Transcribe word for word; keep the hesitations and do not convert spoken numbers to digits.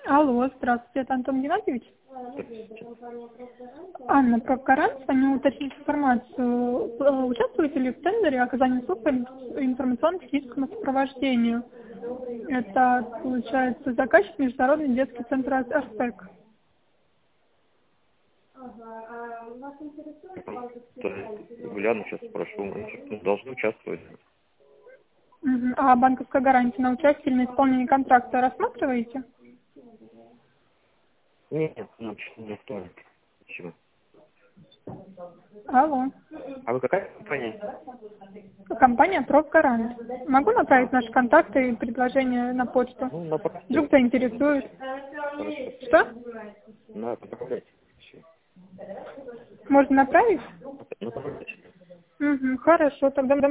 Алло, здравствуйте, это Антон Геннадьевич? Анна, Профгарант, звоню уточнить информацию. Э, Участвуете ли в тендере оказания услуг по ин- информационно-техническому сопровождению? Это, получается, заказчик Международный детский центр Ар- Арсек. То есть Ульяну сейчас спрошу, мы должны участвовать. Мгм. А банковская гарантия на участие или на исполнение контракта рассматриваете? Нет, нет, ну, не стоит. Почему? Алло. А вы какая компания? Компания Профгарант. Могу направить наши контакты и предложения на почту? Ну, направьте. Вдруг заинтересует. Хорошо. Что? На, направляйте. Всё. Можно направить? Направляйте. Угу, хорошо, тогда